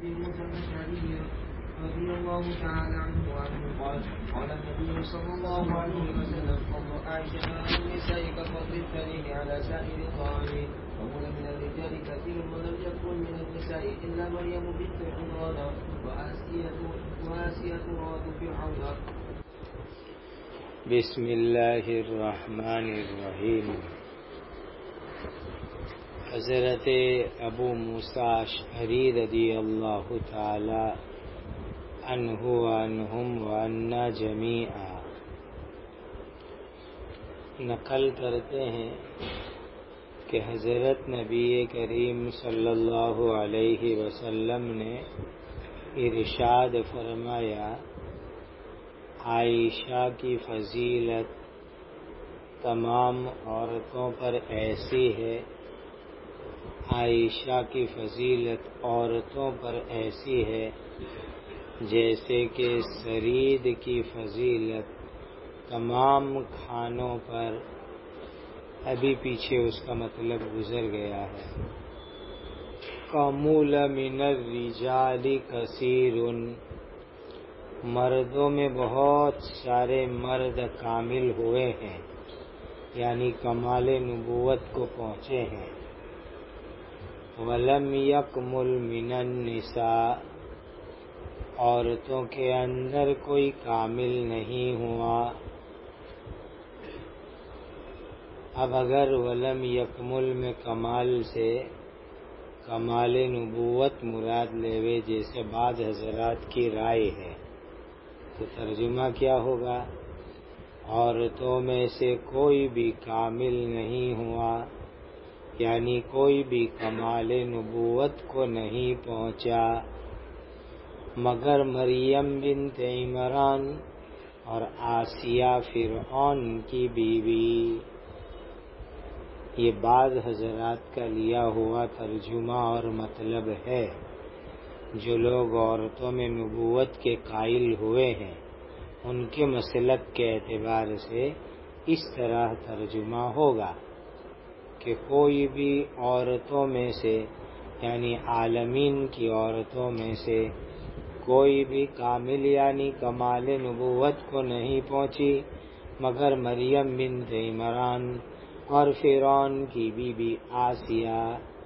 موسى الأشعري رضي الله تعالى عنه قال قال النبي صلى الله عليه وسلم فضل عائشة على النساء كفضل الثريد على سائر الطعام وهنا من الرجال كثير ولم يكن من النساء إلا مريم بنت عمران وآسية مرات فرعون. بسم اللہ الرحمن الرحیم. حضرت ابو موسیٰ اشعری رضی اللہ تعالی عنہ وعنہم وعنا جمیعا نقل کرتے ہیں کہ حضرت نبی کریم صلی اللہ علیہ وسلم نے ارشاد فرمایا، عائشہ کی فضیلت تمام عورتوں پر ایسی ہے، عائشہ کی فضیلت عورتوں پر ایسی ہے جیسے کہ ثرید کی فضیلت تمام کھانوں پر. ابھی پیچھے اس کا مطلب گزر گیا ہے. کمول من الرجال کثیر، مردوں میں بہت سارے مرد کامل ہوئے ہیں، یعنی کمال نبوت کو پہنچے ہیں. ولم یکمل من النساء، عورتوں کے اندر کوئی کامل نہیں ہوا. اب اگر ولم یکمل میں کمال سے کمال نبوت مراد لیوے جیسے بعض حضرات کی رائے ہے تو ترجمہ کیا ہوگا؟ عورتوں میں سے کوئی بھی کامل نہیں ہوا، یعنی کوئی بھی کمال نبوت کو نہیں پہنچا مگر مریم بنت عمران اور آسیہ فرعون کی بیوی. یہ بعض حضرات کا لیا ہوا ترجمہ اور مطلب ہے. جو لوگ عورتوں میں نبوت کے قائل ہوئے ہیں ان کے مسلک کے اعتبار سے اس طرح ترجمہ ہوگا کہ کوئی بھی عورتوں میں سے، یعنی عالمین کی عورتوں میں سے کوئی بھی کامل یعنی کمال نبوت کو نہیں پہنچی مگر مریم بنت عمران اور فرعون کی بیوی آسیہ.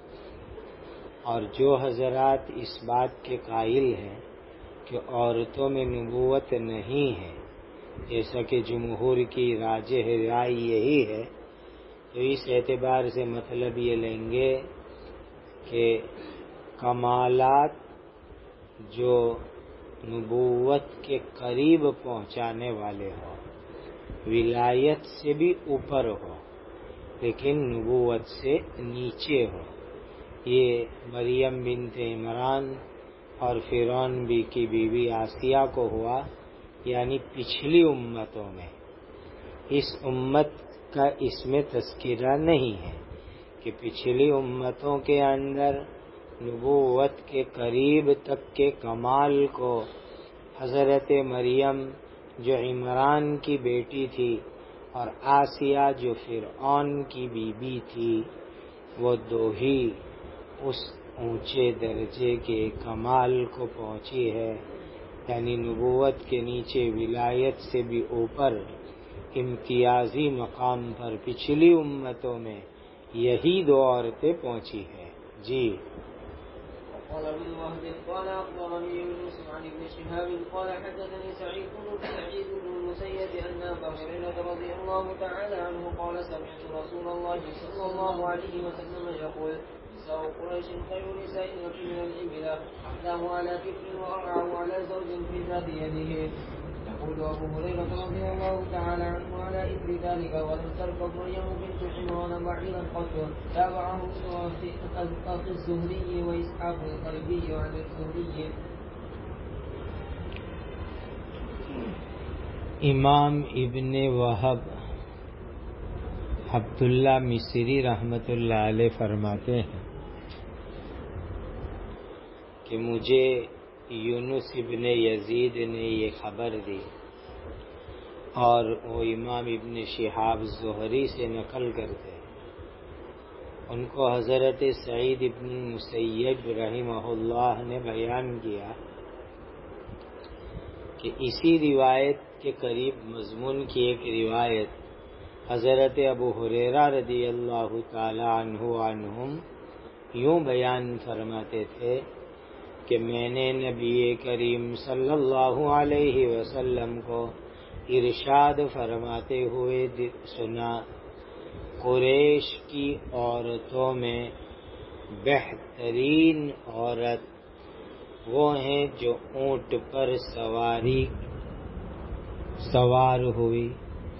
اور جو حضرات اس بات کے قائل ہیں کہ عورتوں میں نبوت نہیں ہے، جیسا کہ جمہور کی راجح رائے یہی ہے، تو اس اعتبار سے مطلب یہ لیں گے کہ کمالات جو نبوت کے قریب پہنچانے والے ہوں، ولایت سے بھی اوپر ہو لیکن نبوت سے نیچے ہو. یہ مریم بنت عمران اور فرعون کی بیوی آسیہ کو ہوا، یعنی پچھلی امتوں میں. اس امت کا اس میں تذکرہ نہیں ہے کہ پچھلی امتوں کے اندر نبوت کے قریب تک کے کمال کو حضرت مریم جو عمران کی بیٹی تھی اور آسیہ جو فرعون کی بیوی تھی، وہ دو ہی اس اونچے درجے کے کمال کو پہنچی ہے، یعنی نبوت کے نیچے ولایت سے بھی اوپر امتیازی مقام پر پچھلی امتوں میں یہی دو عورتیں پہنچی ہیں. جی. قال ابن وهب قال أخبرني يونس عن ابن شهاب قال حدثني سعيد بن المسيب أن أبا هريرة رضي الله تعالى عنه قال سمعت رسول الله صلى الله عليه وسلم يقول نساء قريش خير نساء من الإبل أحلاه على كفر وأرعاه على زوج في ذات يده. يقول أبو هريرة رضي الله تعالى عنه على إثر ذلك ولم تركب مريم بنت عمران بعيرا قط. تابعه أخي الزهري وإسحاق القلبي عن الزهري. امام ابن وہب عبداللہ مصری رحمۃ اللہ علیہ فرماتے ہیں کہ مجھے یونس ابن یزید نے یہ خبر دی اور وہ امام ابن شہاب زہری سے نقل کرتے ہیں ان کو حضرت سعید ابن مسیب رحمہ اللہ نے بیان کیا کہ اسی روایت کے قریب مضمون کی ایک روایت حضرت ابو ہریرہ رضی اللہ تعالی عنہم یوں بیان فرماتے تھے کہ میں نے نبی کریم صلی اللہ علیہ وسلم کو ارشاد فرماتے ہوئے سنا، قریش کی عورتوں میں بہترین عورت وہ ہیں جو اونٹ پر سوار ہوئی،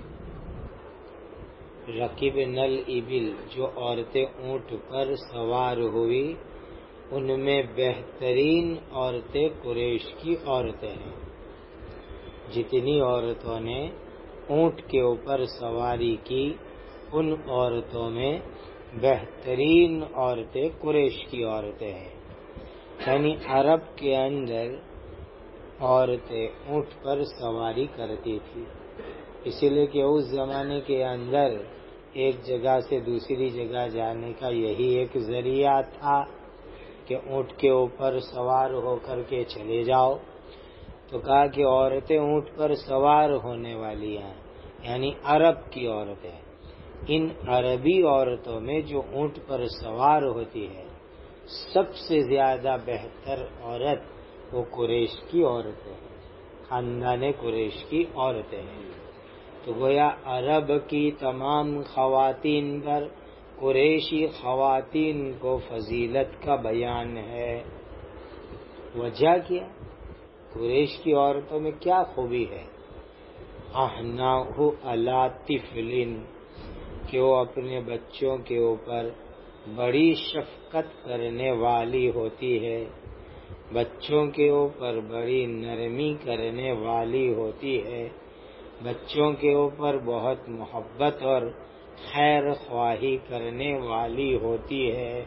رکبن الابل، جو عورتیں اونٹ پر سوار ہوئی ان میں بہترین عورتیں قریش کی عورتیں ہیں۔ جتنی عورتوں نے اونٹ کے اوپر سواری کی ان عورتوں میں بہترین عورتیں قریش کی عورتیں ہیں، یعنی عرب کے اندر عورتیں اونٹ پر سواری کرتی تھی، اسی لیے کہ اس زمانے کے اندر ایک جگہ سے دوسری جگہ جانے کا یہی ایک ذریعہ تھا کہ اونٹ کے اوپر سوار ہو کر کے چلے جاؤ۔ تو کہا کہ عورتیں اونٹ پر سوار ہونے والی ہیں، یعنی عرب کی عورتیں۔ ان عربی عورتوں میں جو اونٹ پر سوار ہوتی ہے سب سے زیادہ بہتر عورت وہ قریش کی عورتیں ہیں، خاندان قریش کی عورتیں ہیں۔ تو گویا عرب کی تمام خواتین پر قریشی خواتین کو فضیلت کا بیان ہے۔ وجہ کیا؟ قریش کی عورتوں میں کیا خوبی ہے؟ احناہ علی طفل، کہ وہ اپنے بچوں کے اوپر بڑی شفقت کرنے والی ہوتی ہے، بچوں کے اوپر بڑی نرمی کرنے والی ہوتی ہے، بچوں کے اوپر بہت محبت اور خیر خواہی کرنے والی ہوتی ہے۔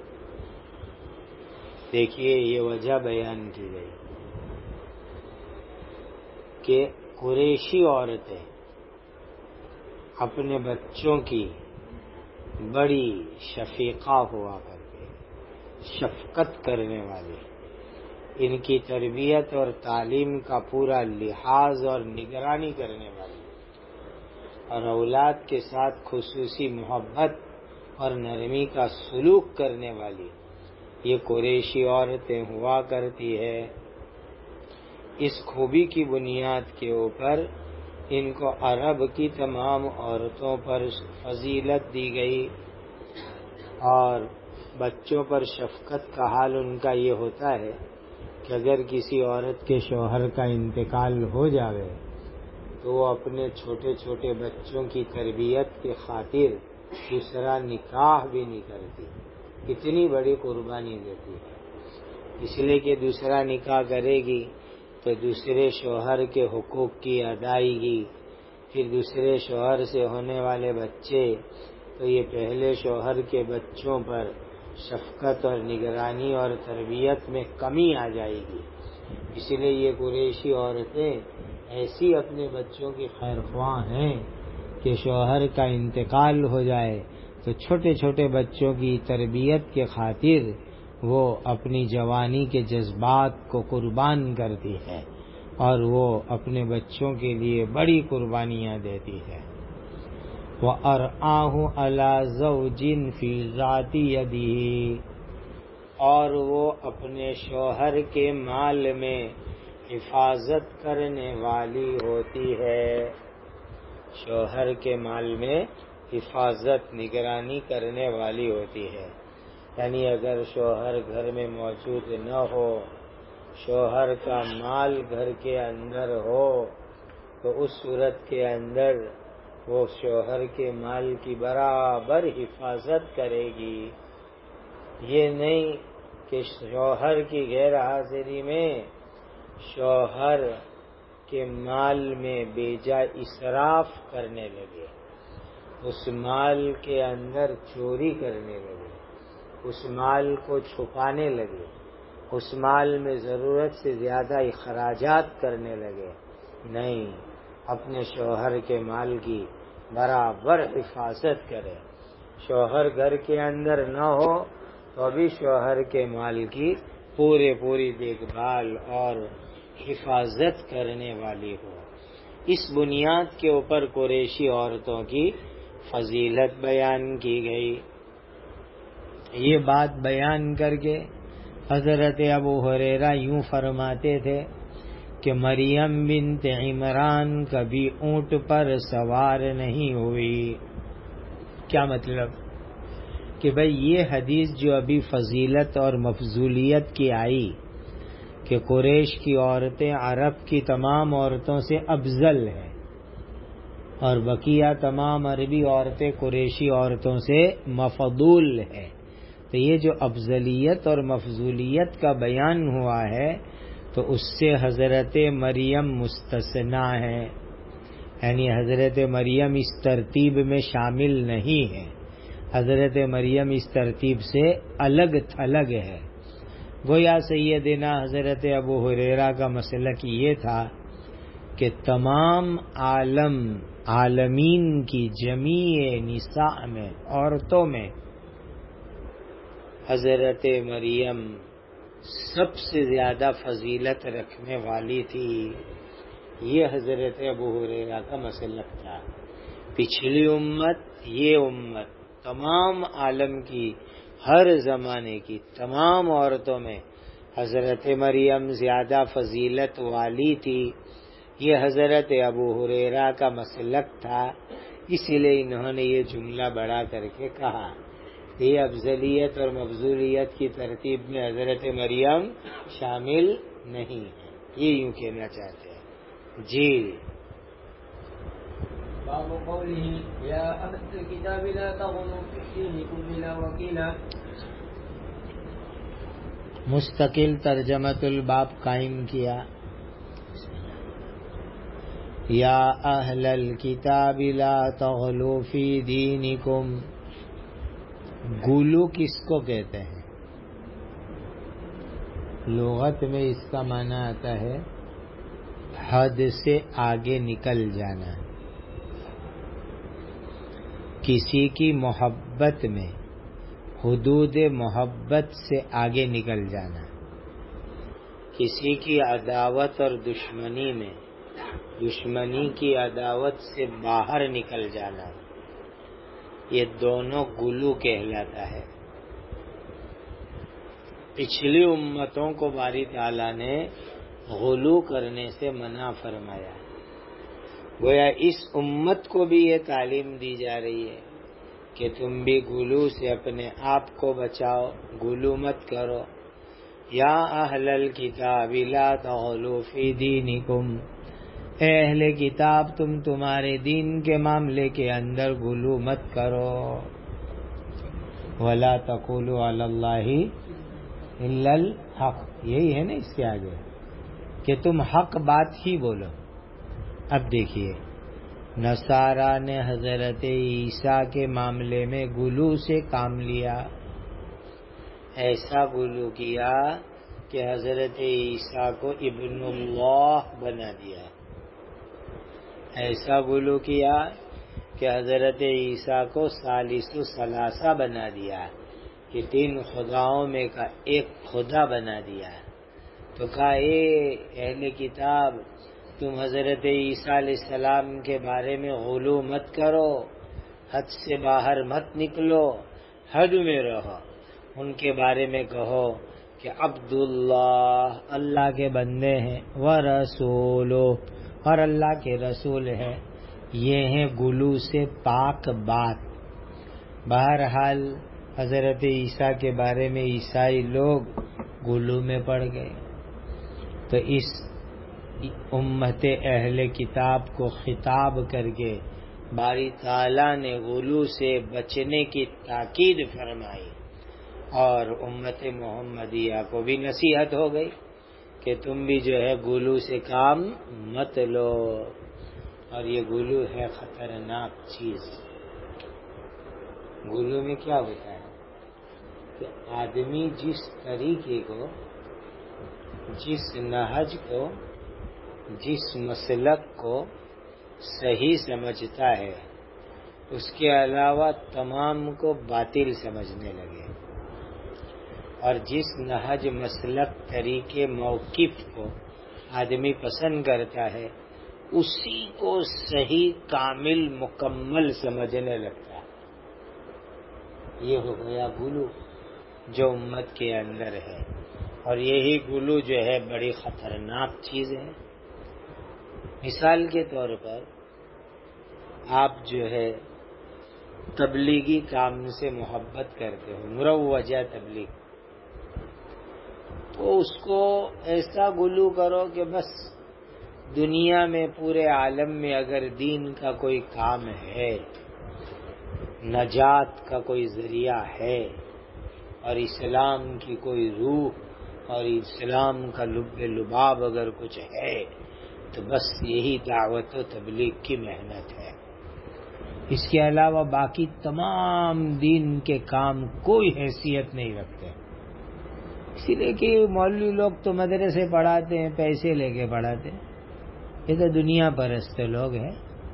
دیکھیے یہ وجہ بیان کی گئی کہ قریشی عورتیں اپنے بچوں کی بڑی شفیقہ ہوا کرتے، شفقت کرنے والی، ان کی تربیت اور تعلیم کا پورا لحاظ اور نگرانی کرنے والی، اور اولاد کے ساتھ خصوصی محبت اور نرمی کا سلوک کرنے والی یہ قریشی عورتیں ہوا کرتی ہے۔ اس خوبی کی بنیاد کے اوپر ان کو عرب کی تمام عورتوں پر فضیلت دی گئی، اور بچوں پر شفقت کا حال ان کا یہ ہوتا ہے کہ اگر کسی عورت کے شوہر کا انتقال ہو جاوے تو وہ اپنے چھوٹے چھوٹے بچوں کی تربیت کی خاطر دوسرا نکاح بھی نہیں کرتی، اتنی بڑی قربانی دیتی ہے، اس لیے کہ دوسرا نکاح کرے گی تو دوسرے شوہر کے حقوق کی ادائیگی، پھر دوسرے شوہر سے ہونے والے بچے، تو یہ پہلے شوہر کے بچوں پر شفقت اور نگرانی اور تربیت میں کمی آ جائے گی۔ اس لیے یہ قریشی عورتیں ایسی اپنے بچوں کی خیر خواہ ہیں کہ شوہر کا انتقال ہو جائے تو چھوٹے چھوٹے بچوں کی تربیت کے خاطر وہ اپنی جوانی کے جذبات کو قربان کرتی ہے اور وہ اپنے بچوں کے لیے بڑی قربانیاں دیتی ہے۔ وَأَرْعَاهُ عَلَى زَوْجٍ فِي ذَاتِ يَدِهِ، اور وہ اپنے شوہر کے مال میں حفاظت کرنے والی ہوتی ہے، شوہر کے مال میں حفاظت نگرانی کرنے والی ہوتی ہے، یعنی اگر شوہر گھر میں موجود نہ ہو، شوہر کا مال گھر کے اندر ہو تو اس صورت کے اندر وہ شوہر کے مال کی برابر حفاظت کرے گی۔ یہ نہیں کہ شوہر کی غیر حاضری میں شوہر کے مال میں بے جا اسراف کرنے لگے، اس مال کے اندر چوری کرنے لگے، اس مال کو چھپانے لگے، اس مال میں ضرورت سے زیادہ اخراجات کرنے لگے۔ نہیں، اپنے شوہر کے مال کی برابر حفاظت کرے، شوہر گھر کے اندر نہ ہو تو بھی شوہر کے مال کی پوری دیکھ بھال اور حفاظت کرنے والی ہو۔ اس بنیاد کے اوپر قریشی عورتوں کی فضیلت بیان کی گئی۔ یہ بات بیان کر کے حضرت ابو ہریرہ یوں فرماتے تھے کہ مریم بنت عمران کبھی اونٹ پر سوار نہیں ہوئی۔ کیا مطلب کہ بھئی یہ حدیث جو ابھی فضیلت اور مفضولیت کی آئی کہ قریش کی عورتیں عرب کی تمام عورتوں سے افضل ہیں اور بقیہ تمام عربی عورتیں قریشی عورتوں سے مفضول ہیں، تو یہ جو افضلیت اور مفضولیت کا بیان ہوا ہے تو اس سے حضرت مریم مستثنا ہے، یعنی حضرت مریم اس ترتیب میں شامل نہیں ہے، حضرت مریم اس ترتیب سے الگ تھلگ ہے۔ گویا سیدنا حضرت ابو ہریرہ کا مسلک یہ تھا کہ تمام عالمین کی جمیع نساء میں، عورتوں میں حضرت مریم سب سے زیادہ فضیلت رکھنے والی تھی۔ یہ حضرت ابو ہریرہ کا مسلک تھا۔ پچھلی امت، یہ امت تمام عالم کی، ہر زمانے کی تمام عورتوں میں حضرت مریم زیادہ فضیلت والی تھی۔ یہ حضرت ابو ہریرہ کا مسلک تھا، اسی لیے انہوں نے یہ جملہ بڑھا کر کے کہا یہ افضلیت اور مفضولیت کی ترتیب میں حضرت مریم شامل نہیں ہے، یہ یوں کہنا چاہتے ہیں۔ جی باب قوله يا أهل الكتاب لا تغلوا في دينكم إلا وكيلا۔ مستقل ترجمۃ الباب قائم کیا۔ یا اہل الکتاب لا تغلوا فی دینکم، غلو کس کو کہتے ہیں؟ لغت میں اس کا معنی آتا ہے حد سے آگے نکل جانا، کسی کی محبت میں حدود محبت سے آگے نکل جانا، کسی کی عداوت اور دشمنی میں دشمنی کی عداوت سے باہر نکل جانا، یہ دونوں غلو کہلاتا ہے۔ پچھلی امتوں کو باری تعالیٰ نے غلو کرنے سے منع فرمایا، گویا اس امت کو بھی یہ تعلیم دی جا رہی ہے کہ تم بھی غلو سے اپنے آپ کو بچاؤ، غلو مت کرو۔ یا اہل الکتاب لا تغلوا فی دینکم، اے اہل کتاب تم تمہارے دین کے معاملے کے اندر غلو مت کرو۔ ولا تقولوا علی اللہ الا الحق، یہی ہے نا اس کے آگے کہ تم حق بات ہی بولو۔ اب دیکھیے نصارہ نے حضرت عیسیٰ کے معاملے میں غلو سے کام لیا، ایسا غلو کیا کہ حضرت عیسیٰ کو ابن اللہ بنا دیا، ایسا غلو کیا کہ حضرت عیسیٰ کو ثالث ثلاثہ بنا دیا، کہ تین خداؤں میں کا ایک خدا بنا دیا۔ تو کہا اے اہل کتاب تم حضرت عیسیٰ علیہ السلام کے بارے میں غلو مت کرو، حد سے باہر مت نکلو، حد میں رہو۔ ان کے بارے میں کہو کہ عبداللہ، اللہ کے بندے ہیں، ورسولو، اور اللہ کے رسول ہیں۔ یہ ہیں غلو سے پاک بات۔ بہرحال حضرت عیسیٰ کے بارے میں عیسائی لوگ غلو میں پڑ گئے، تو اس امت اہل کتاب کو خطاب کر کے باری تعالیٰ نے غلو سے بچنے کی تاکید فرمائی، اور امت محمدیہ کو بھی نصیحت ہو گئی کہ تم بھی جو ہے غلو سے کام مت لو، اور یہ غلو ہے خطرناک چیز۔ غلو میں کیا ہوتا ہے کہ آدمی جس طریقے کو، جس نہج کو، جس مسلک کو صحیح سمجھتا ہے اس کے علاوہ تمام کو باطل سمجھنے لگے، اور جس نہج مسلک طریقے موقف کو آدمی پسند کرتا ہے اسی کو صحیح کامل مکمل سمجھنے لگتا ہے۔ یہ ہو گیا غلو جو امت کے اندر ہے، اور یہی غلو جو ہے بڑی خطرناک چیز ہے۔ مثال کے طور پر آپ جو ہے تبلیغی کام سے محبت کرتے ہو، مروجہ تبلیغ، تو اس کو ایسا غلو کرو کہ بس دنیا میں پورے عالم میں اگر دین کا کوئی کام ہے، نجات کا کوئی ذریعہ ہے، اور اسلام کی کوئی روح اور اسلام کا لب لباب اگر کچھ ہے تو بس یہی دعوت و تبلیغ کی محنت ہے۔ اس کے علاوہ باقی تمام دین کے کام کوئی حیثیت نہیں رکھتے، اسی لیے کہ مولوی لوگ تو مدرسے پڑھاتے ہیں، پیسے لے کے پڑھاتے ہیں، یہ تو دنیا پرست لوگ ہیں۔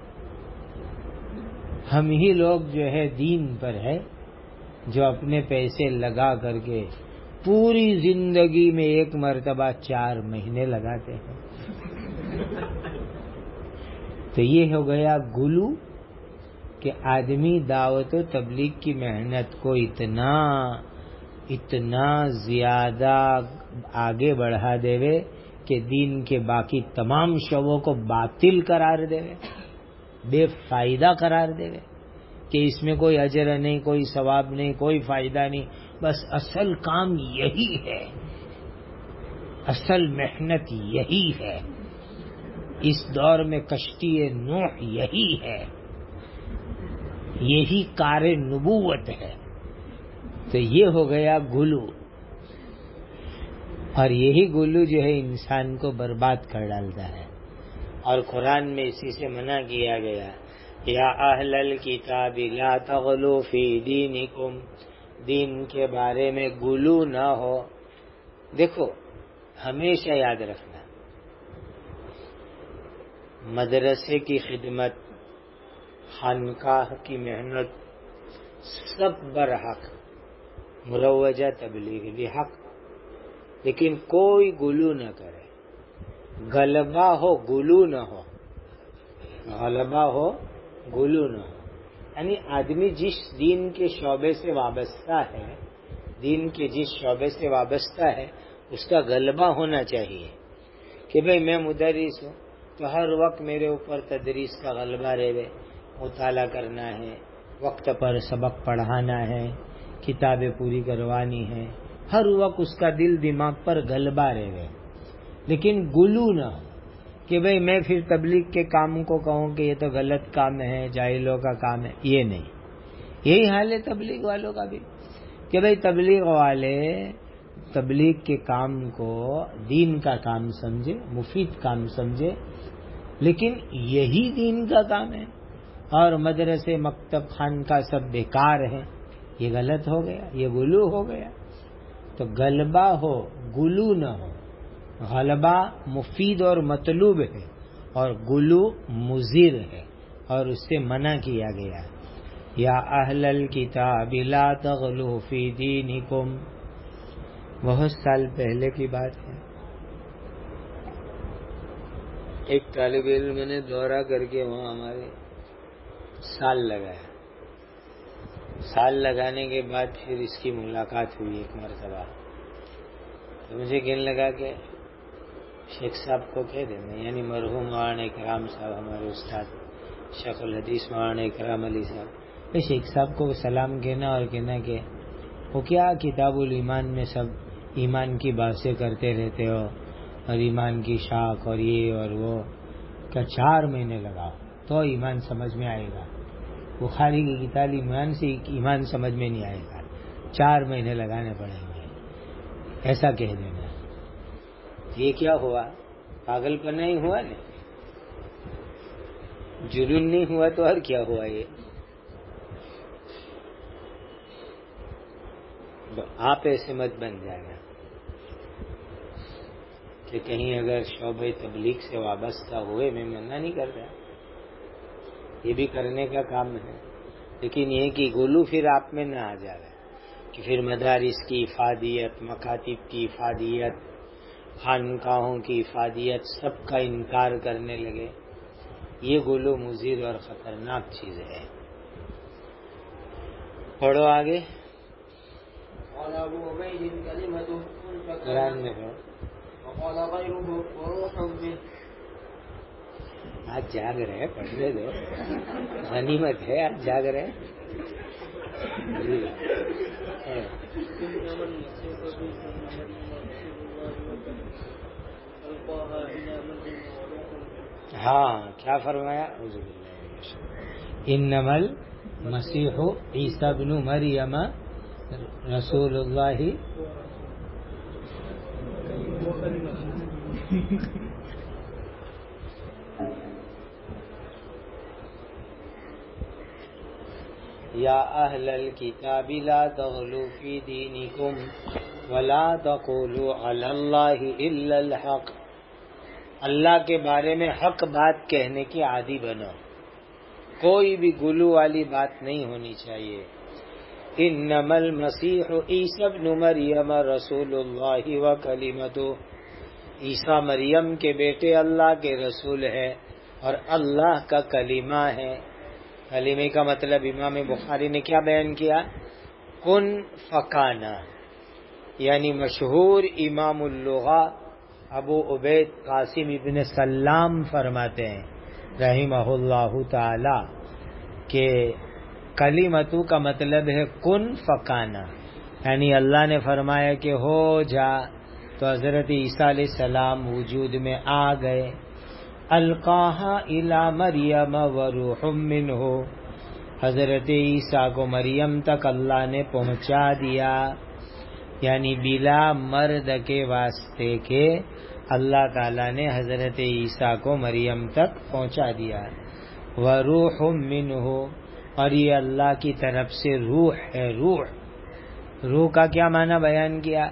ہم ہی لوگ جو ہے دین پر ہے، جو اپنے پیسے لگا کر کے پوری زندگی میں ایک مرتبہ 4 مہینے لگاتے ہیں۔ تو یہ ہو گیا غلو کہ آدمی دعوت و تبلیغ کی محنت کو اتنا زیادہ آگے بڑھا دے کہ دین کے باقی تمام شعبوں کو باطل قرار دے، بے فائدہ قرار دے، کہ اس میں کوئی اجر نہیں، کوئی ثواب نہیں، کوئی فائدہ نہیں، بس اصل کام یہی ہے، اصل محنت یہی ہے، اس دور میں کشتی نوح یہی ہے، یہی کار نبوت ہے۔ تو یہ ہو گیا غلو، اور یہی غلو جو ہے انسان کو برباد کر ڈالتا ہے، اور قرآن میں اسی سے منع کیا گیا، یا اہل الکتاب لا تغلوا فی دینکم، دین کے بارے میں غلو نہ ہو۔ دیکھو ہمیشہ یاد رکھنا، مدرسے کی خدمت، خانقاہ کی محنت سب برحق، مروجہ تبلیغ بھی حق، لیکن کوئی غلو نہ کرے، غلبہ ہو غلو نہ ہو، غلبہ ہو غلو نہ ہو۔ یعنی آدمی جس دین کے شعبے سے وابستہ ہے، دین کے جس شعبے سے وابستہ ہے اس کا غلبہ ہونا چاہیے، کہ بھئی میں مدرس ہوں تو ہر وقت میرے اوپر تدریس کا غلبہ رہے، مطالعہ کرنا ہے، وقت پر سبق پڑھانا ہے، کتابیں پوری کروانی ہے، ہر وقت اس کا دل دماغ پر غلبہ رہے، لیکن غلو نہ ہو کہ بھئی میں پھر تبلیغ کے کام کو کہوں کہ یہ تو غلط کام ہے، جاہلوں کا کام ہے، یہ نہیں۔ یہی حال ہے تبلیغ والوں کا بھی، کہ بھئی تبلیغ والے تبلیغ کے کام کو دین کا کام سمجھے، مفید کام سمجھے، لیکن یہی دین کا کام ہے، اور مدرسے مکتب خانقاہ سب بیکار ہے، یہ غلط ہو گیا، یہ غلو ہو گیا۔ تو غلبہ ہو غلو نہ ہو، غلبہ مفید اور مطلوب ہے، اور غلو مضر ہے، اور اس سے منع کیا گیا، یا اہل الکتاب لا تغلوا فی دینکم۔ بہت سال پہلے کی بات ہے، ایک طالب علم نے دورہ کر کے وہاں ہمارے سال لگایا، سال لگانے کے بعد پھر اس کی ملاقات ہوئی ایک مرتبہ، تو مجھے کہنے لگا کہ شیخ صاحب کو کہہ دینا، یعنی مرحوم مولانا اکرام صاحب، ہمارے استاد شیخ الحدیث مولانا اکرام علی صاحب، شیخ صاحب کو سلام کہنا، اور کہنا کہ وہ کیا کتاب الایمان میں سب ایمان کی باتیں کرتے رہتے ہو، اور ایمان کی شاخ اور یہ اور وہ، کہ 4 مہینے لگاؤ تو ایمان سمجھ میں آئے گا، بخاری کی کتاب ایمان سے ایمان سمجھ میں نہیں آئے گا، 4 مہینے لگانے پڑیں گے، ایسا کہہ دینا۔ یہ کیا ہوا؟ پاگل پنا ہی ہوا نا، جنون نہیں ہوا تو اور کیا ہوا؟ یہ آپ ایسے مت بن جانا کہ کہیں اگر شعبہ تبلیغ سے وابستہ ہوئے، میں منع نہیں کر رہا، یہ بھی کرنے کا کام ہے، لیکن یہ کہ غلو پھر آپ میں نہ آ جائے کہ پھر مدارس کی افادیت، مکاتب کی افادیت، خانقاہوں کی افادیت سب کا انکار کرنے لگے. یہ غلو مضر اور خطرناک چیز ہے. پڑھو آگے. قال ابو عبید كلمته قرآن میں پڑھو. وقال غيره وروح منه. آج جاگ رہے، پڑھنے دو، غنیمت ہے آج جاگ رہے. ہاں کیا فرمایا؟ انما المسیح عیسی ابن مریم رسول اللہ. یا اہل الکتاب لا تغلوا فی دینکم ولا تقولوا علی اللہ الا الحق. اللہ کے بارے میں حق بات کہنے کی عادی بنو، کوئی بھی غلو والی بات نہیں ہونی چاہیے. انما المسیح عیسی ابن مریم رسول اللہ وکلمتہ. عیسیٰ مریم کے بیٹے اللہ کے رسول ہے اور اللہ کا کلمہ ہے. کلمے کا مطلب امام بخاری نے کیا بیان کیا؟ کن فکانا. یعنی مشہور امام اللغہ ابو عبید قاسم ابن سلام فرماتے ہیں رحمہ اللہ تعالی کہ کلمتو کا مطلب ہے کن فکانا. یعنی اللہ نے فرمایا کہ ہو جا تو حضرت عیسیٰ علیہ السلام وجود میں آ گئے. القاہا الی مریم وروح منہ. حضرت عیسیٰ کو مریم تک اللہ نے پہنچا دیا، یعنی بلا مرد کے واسطے کے اللہ تعالیٰ نے حضرت عیسیٰ کو مریم تک پہنچا دیا. وروح منہ، اور یہ اللہ کی طرف سے روح ہے. روح کا کیا معنی بیان کیا؟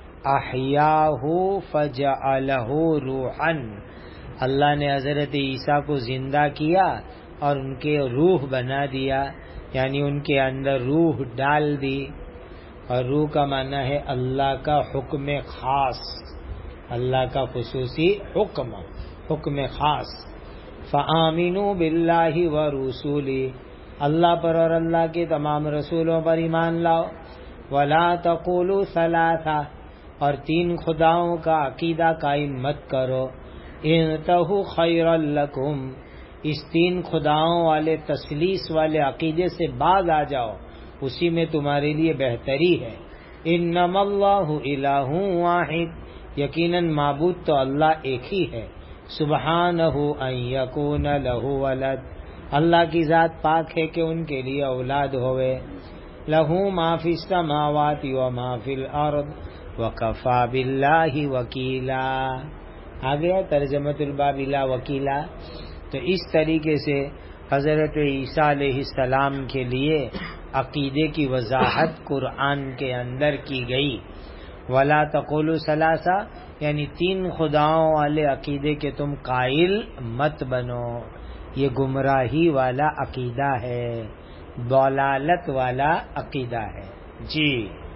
احیاہ فجعلہ روحا. اللہ نے حضرت عیسیٰ کو زندہ کیا اور ان کے روح بنا دیا، یعنی ان کے اندر روح ڈال دی. اور روح کا معنی ہے اللہ کا حکم خاص، اللہ کا خصوصی حکم خاص. فآمنوا باللہ ورسولہ. اللہ پر اور اللہ کے تمام رسولوں پر ایمان لاؤ. ولا تقولوا ثلاثہ. اور تین خداؤں کا عقیدہ قائم مت کرو. انتہوا خیرا لکم. اس تین خداؤں والے تثلیث والے عقیدے سے باز آ جاؤ، اسی میں تمہارے لیے بہتری ہے. انما اللہ الہ واحد. یقیناً معبود تو اللہ ایک ہی ہے. سبحانہ ان یکون لہ ولد. اللہ کی ذات پاک ہے کہ ان کے لیے اولاد ہوئے. لہ ما فی السماوات و ما فی الارض وکفی باللہ وکیلا. آگیا ترجمۃ الباب لا وکیلا. تو اس طریقے سے حضرت عیسیٰ علیہ السلام کے لیے عقیدے کی وضاحت قرآن کے اندر کی گئی. ولا تقولوا ثلاثہ، یعنی تین خداؤں والے عقیدے کے تم قائل مت بنو. یہ گمراہی والا عقیدہ ہے، ضلالت والا عقیدہ ہے. جی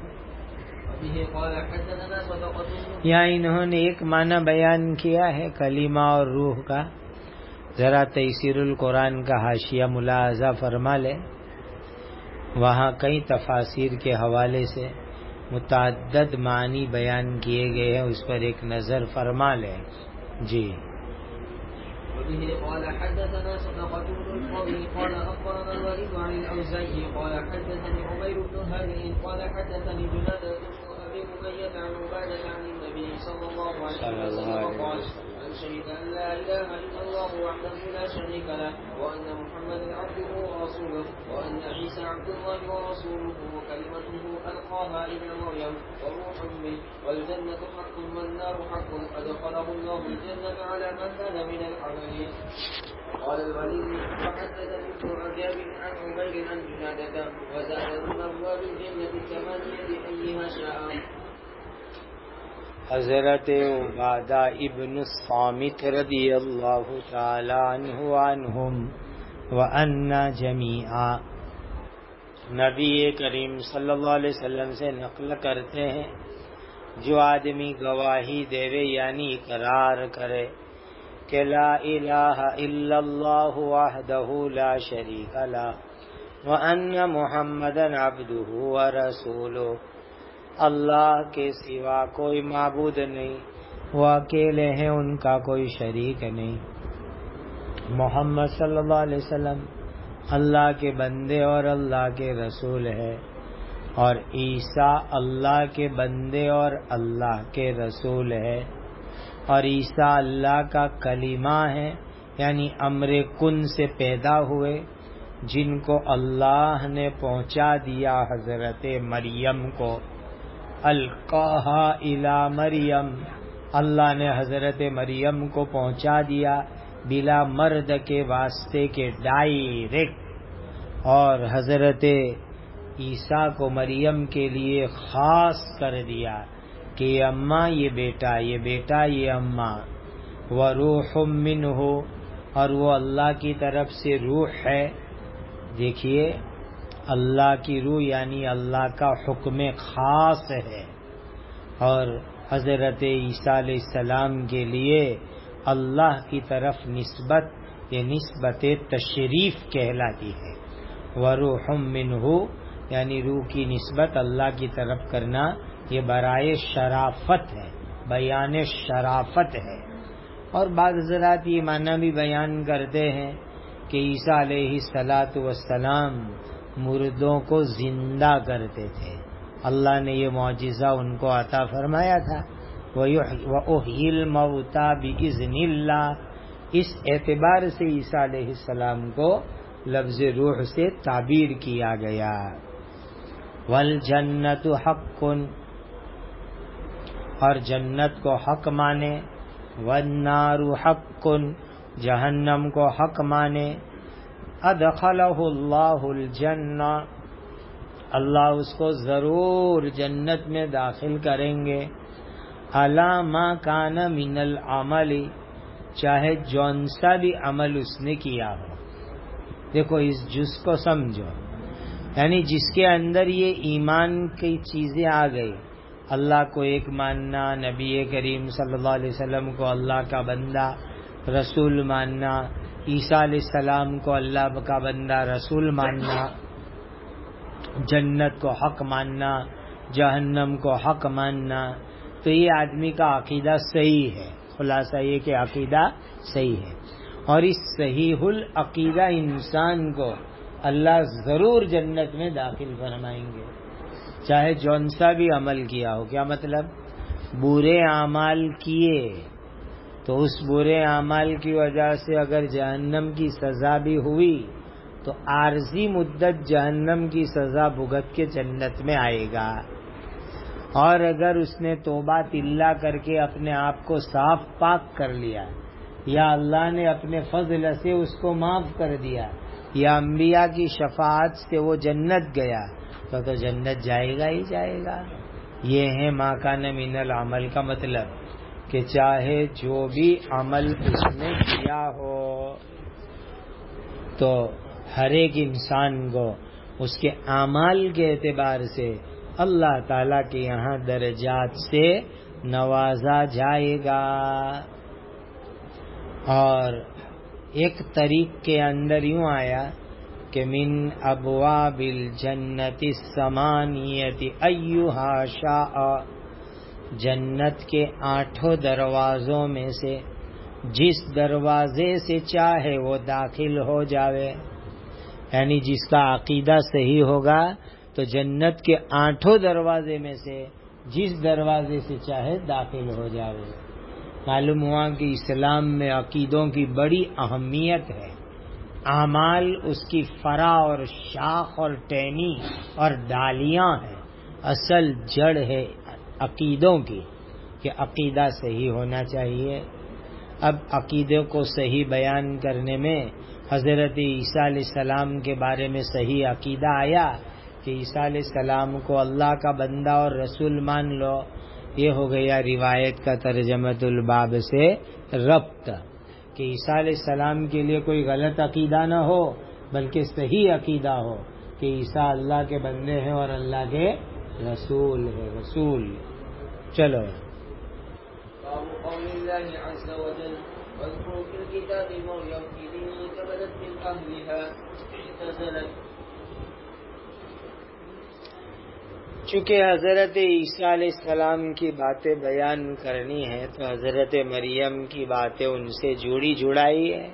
یہاں انہوں نے ایک معنی بیان کیا ہے کلمہ اور روح کا. ذرا تیسیر القرآن کا حاشیہ ملاحظہ فرما لے، وہاں کئی تفاسیر کے حوالے سے متعدد معنی بیان کیے گئے ہیں، اس پر ایک نظر فرما لیں. جی وبه قال حدثنا صدقة بن الفضل قال أخبرنا الوليد عن الأوزاعي قال حدثني عمير بن هانئ قال حدثني جنادة بن أبي أمية عن عبادة عن النبي صلى الله عليه وسلم قال: من شهد أن لا إله إلا الله وحده لا شريك له وأن محمدا عبده ورسوله وأن عيسى عبد الله ورسوله وكلمته ألقاها إلى مريم وروح منه والجنة حق والنار حق أدخله الله الجنة على ما كان من العمل. قال الوليد فحدثني ابن عجاب عن عمير عن جنادة وزاد من أبواب الجنة الثمانية أيها شاء. حضرت عبادہ ابن الصامت رضی اللہ تعالی عنہ عنہم وعنا جمیعا نبی کریم صلی اللہ علیہ وسلم سے نقل کرتے ہیں جو آدمی گواہی دے یعنی اقرار کرے کہ لا الہ الا اللہ وحدہ لا شریک لہ وان محمدا عبدہ ورسولہ، اللہ کے سوا کوئی معبود نہیں، وہ اکیلے ہیں، ان کا کوئی شریک نہیں، محمد صلی اللہ علیہ وسلم اللہ کے بندے اور اللہ کے رسول ہے، اور عیسیٰ اللہ کے بندے اور اللہ کے رسول ہے، اور عیسیٰ اللہ کا کلمہ ہے، یعنی امر کن سے پیدا ہوئے جن کو اللہ نے پہنچا دیا حضرت مریم کو، القاہا الی مریم، اللہ نے حضرت مریم کو پہنچا دیا بلا مرد کے واسطے کے ڈائریکٹ، اور حضرت عیسیٰ کو مریم کے لیے خاص کر دیا کہ یہ اماں یہ بیٹا، یہ بیٹا یہ اماں، وروح منہ، اور وہ اللہ کی طرف سے روح ہے۔ دیکھیے اللہ کی روح یعنی اللہ کا حکم خاص ہے، اور حضرت عیسیٰ علیہ السلام کے لیے اللہ کی طرف نسبت یہ نسبت تشریف کہلاتی ہے، وروح منہ یعنی روح کی نسبت اللہ کی طرف کرنا یہ برائے شرافت ہے، بیان شرافت ہے۔ اور بعض حضرات یہ معنی بھی بیان کرتے ہیں کہ عیسیٰ علیہ السلام مردوں کو زندہ کرتے تھے، اللہ نے یہ معجزہ ان کو عطا فرمایا تھا، وَأُحْيِي الْمَوْتَى بِإِذْنِ اللَّهِ، اس اعتبار سے عیسیٰ علیہ السلام کو لفظ روح سے تعبیر کیا گیا۔ وَالْجَنَّةُ حَقٌّ، اور جنت کو حق مانے، وَالنَّارُ حَقٌّ، جہنم کو حق مانے، ادخلہ اللہ الجنہ، اللہ اس کو ضرور جنت میں داخل کریں گے، علی ما کان من العمل، چاہے جون سا بھی عمل اس نے کیا ہو۔ دیکھو اس جز کو سمجھو، یعنی جس کے اندر یہ ایمان کی چیزیں آ گئی، اللہ کو ایک ماننا، نبی کریم صلی اللہ علیہ وسلم کو اللہ کا بندہ رسول ماننا، عیسیٰ علیہ السلام کو اللہ کا بندہ رسول ماننا، جنت کو حق ماننا، جہنم کو حق ماننا، تو یہ آدمی کا عقیدہ صحیح ہے۔ خلاصہ یہ کہ عقیدہ صحیح ہے، اور اس صحیح العقیدہ انسان کو اللہ ضرور جنت میں داخل فرمائیں گے، چاہے جون سا بھی عمل کیا ہو۔ کیا مطلب؟ برے اعمال کیے تو اس برے اعمال کی وجہ سے اگر جہنم کی سزا بھی ہوئی تو عارضی مدت جہنم کی سزا بھگت کے جنت میں آئے گا، اور اگر اس نے توبہ تلہ کر کے اپنے آپ کو صاف پاک کر لیا، یا اللہ نے اپنے فضل سے اس کو معاف کر دیا، یا انبیاء کی شفاعت سے وہ جنت گیا، تو جنت جائے گا ہی جائے گا۔ یہ ہے ما کان من العمل کا مطلب، کہ چاہے جو بھی عمل اس نے کیا ہو تو ہر ایک انسان کو اس کے اعمال کے اعتبار سے اللہ تعالیٰ کے یہاں درجات سے نوازا جائے گا۔ اور ایک طریق کے اندر یوں آیا کہ من ابواب الجنت الثمانیۃ ایھا شاء، جنت کے 8 دروازوں میں سے جس دروازے سے چاہے وہ داخل ہو جاوے، یعنی جس کا عقیدہ صحیح ہوگا تو جنت کے 8 دروازے میں سے جس دروازے سے چاہے داخل ہو جاوے۔ معلوم ہوا کہ اسلام میں عقیدوں کی بڑی اہمیت ہے، اعمال اس کی فرع اور شاخ اور ٹہنی اور ڈالیاں ہیں، اصل جڑ ہے عقیدوں کی، کہ عقیدہ صحیح ہونا چاہیے۔ اب عقیدے کو صحیح بیان کرنے میں حضرت عیسیٰ علیہ السلام کے بارے میں صحیح عقیدہ آیا کہ عیسیٰ علیہ السلام کو اللہ کا بندہ اور رسول مان لو، یہ ہو گیا روایت کا ترجمۃ الباب سے ربط، کہ عیسیٰ علیہ السلام کے لیے کوئی غلط عقیدہ نہ ہو بلکہ صحیح عقیدہ ہو، کہ عیسیٰ اللہ کے بندے ہیں اور اللہ کے رسول ہے. رسول. چلو. باب قول الله عز وجل واذكر في الكتاب مريم إذ انتبذت من أهلها اعتزلت. چونکہ حضرت عیسیٰ علیہ السلام کی باتیں بیان کرنی ہے تو حضرت مریم کی باتیں ان سے جوڑی جڑائی ہے.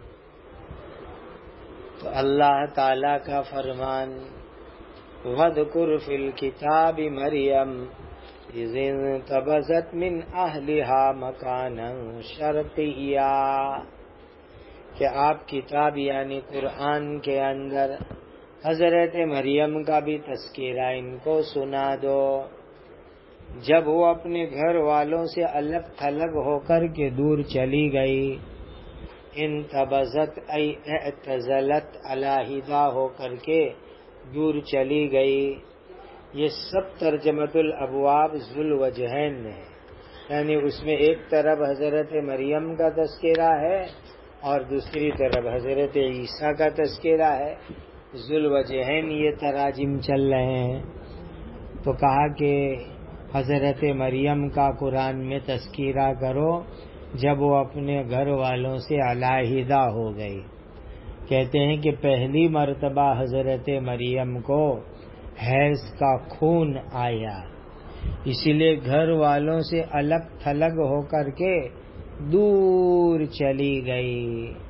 تو اللہ تعالی کا فرمان وَاذْكُرْ فِي الْكِتَابِ مَرْيَمَ إِذِ انتَبَذَتْ مِنْ أَهْلِهَا مَكَانًا شَرْقِيًّا کہ آپ کتاب یعنی قرآن کے اندر حضرت مریم کا بھی تذکرہ ان کو سنا دو جب وہ اپنے گھر والوں سے الگ تھلگ ہو کر کے دور چلی گئی. انتبذت ای اعتزلت علیحدہ ہو کر کے دور چلی گئی. یہ سب ترجمۃ الابواب ذوالوجہین ہے، یعنی اس میں ایک طرف حضرت مریم کا تذکرہ ہے اور دوسری طرف حضرت عیسیٰ کا تذکرہ ہے. ذوالوجہین یہ تراجم چل رہے ہیں. تو کہا کہ حضرت مریم کا قرآن میں تذکرہ کرو جب وہ اپنے گھر والوں سے علیحدہ ہو گئی. کہتے ہیں کہ پہلی مرتبہ حضرت مریم کو حیض کا خون آیا، اسی لیے گھر والوں سے الگ تھلگ ہو کر کے دور چلی گئی.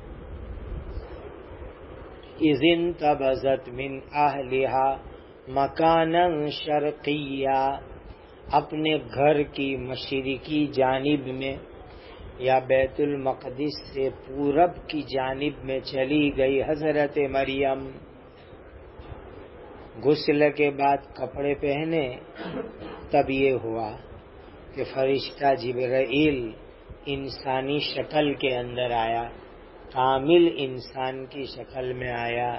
اذ انتبذت من اہلها مکانا شرقیہ اپنے گھر کی مشرقی جانب میں یا بیت المقدس سے پورب کی جانب میں چلی گئی حضرت مریم. غسل کے بعد کپڑے پہنے تب یہ ہوا کہ فرشتہ جبرائیل انسانی شکل کے اندر آیا، کامل انسان کی شکل میں آیا.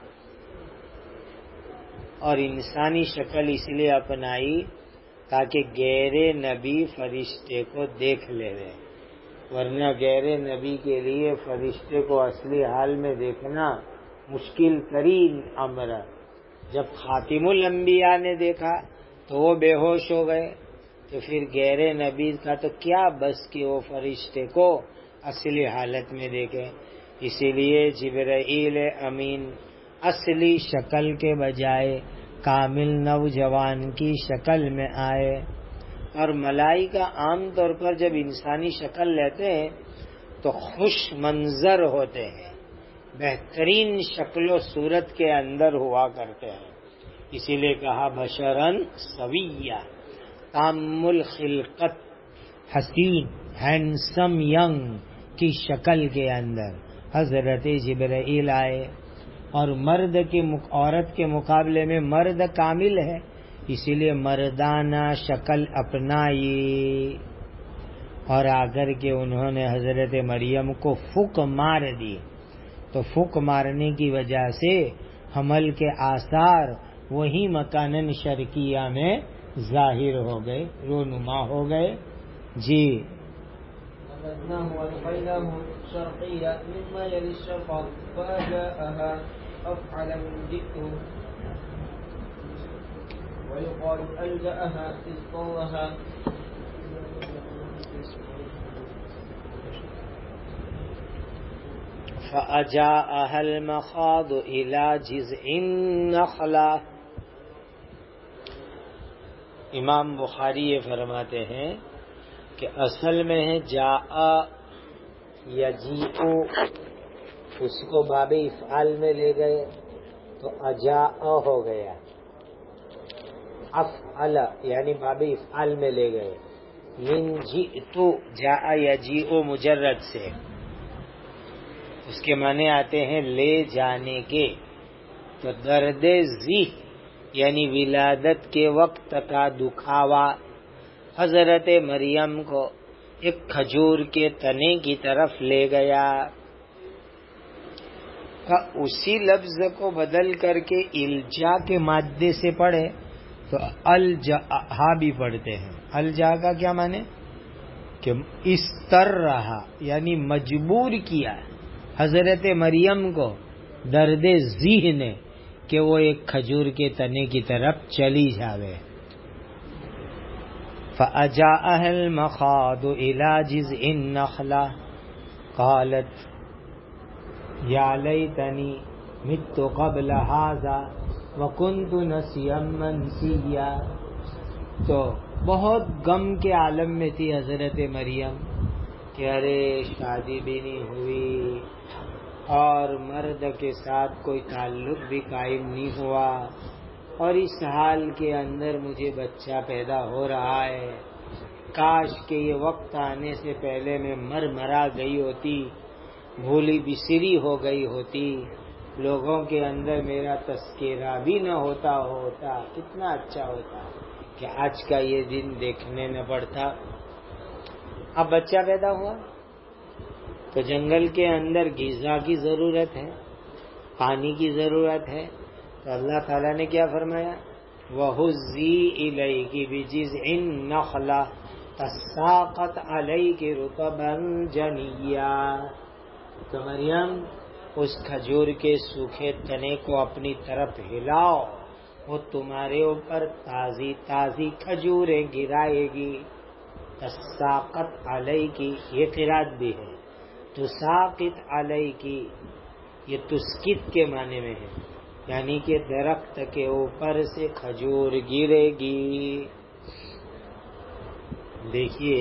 اور انسانی شکل اس لیے اپنائی تاکہ غیر نبی فرشتے کو دیکھ لے رہے، ورنہ غیر نبی کے لیے فرشتے کو اصلی حال میں دیکھنا مشکل ترین امر. جب خاتم الانبیاء نے دیکھا تو وہ بے ہوش ہو گئے، تو پھر غیر نبی کا تو کیا بس کہ وہ فرشتے کو اصلی حالت میں دیکھیں. اسی لیے جبرائیل امین اصلی شکل کے بجائے کامل نوجوان کی شکل میں آئے. اور ملائکہ عام طور پر جب انسانی شکل لیتے ہیں تو خوش منظر ہوتے ہیں، بہترین شکل و صورت کے اندر ہوا کرتے ہیں. اسی لیے کہا بشرن سویہ، کامل خلقت، حسین ہینڈسم ینگ کی شکل کے اندر حضرت جبرائیل آئے. اور عورت کے مقابلے میں مرد کامل ہے، اسی لیے مردانہ شکل اپنائی. اور آ کر کے انہوں نے حضرت مریم کو پھک مار دی. تو پھک مارنے کی وجہ سے حمل کے آثار وہی مکانن شرقیہ میں ظاہر ہو گئے، رونما ہو گئے. جی فأخذناه وألقيناه شرقيا مما يلي الشرق فأجاءها أفعل من جئته ويقال ألجأها اضطرها. فأجاءها المخاض إلى جذع النخلة. امام بخاری یہ فرماتے ہیں کہ اصل میں ہے جاء یجیء، اس کو باب افعال میں لے گئے تو اجاء ہو گیا، افعل یعنی باب افعال میں لے گئے. من جئت جاء یجیء مجرد سے اس کے معنی آتے ہیں لے جانے کے. تو درد ذی یعنی ولادت کے وقت کا دکھاوا حضرت مریم کو ایک کھجور کے تنے کی طرف لے گیا. اسی لفظ کو بدل کر کے الجا کے مادے سے پڑھے تو الجا بھی پڑھتے ہیں. الجا کا کیا معنی کہ استر رہا یعنی مجبور کیا حضرت مریم کو درد ذی نے کہ وہ ایک کھجور کے تنے کی طرف چلی جاوے. فَأَجَاءَهَا الْمَخَاضُ إِلَى جِذْعِ النَّخْلَةِ قَالَتْ يَا لَيْتَنِي مِتُّ قَبْلَ هَذَا وَكُنْتُ نَسِيًّا مَنْسِيًّا. تو بہت غم کے عالم میں تھی حضرت مریم کہ ارے شادی بھی نہیں ہوئی اور مرد کے ساتھ کوئی تعلق بھی قائم نہیں ہوا اور اس حال کے اندر مجھے بچہ پیدا ہو رہا ہے. کاش کہ یہ وقت آنے سے پہلے میں مرا گئی ہوتی، بھولی بسری ہو گئی ہوتی، لوگوں کے اندر میرا تذکرہ بھی نہ ہوتا. کتنا اچھا ہوتا کہ آج کا یہ دن دیکھنے نہ پڑتا. اب بچہ پیدا ہوا تو جنگل کے اندر غذا کی ضرورت ہے، پانی کی ضرورت ہے. تو اللہ تعالیٰ نے کیا فرمایا؟ وَهُزِّي إِلَيْكِ بِجِذْعِ النَّخْلَةِ تَسَاقَطْ عَلَيْكِ رُطَبًا جَنِيًّا. تو مریم اس کھجور کے سوکھے تنے کو اپنی طرف ہلاؤ، وہ تمہارے اوپر تازی تازی کھجوریں گرائے گی. تساقط علیک، یہ قرات بھی ہے. تساقط علیک یہ تسکت کے معنی میں ہے، یعنی کہ درخت کے اوپر سے کھجور گرے گی. دیکھیے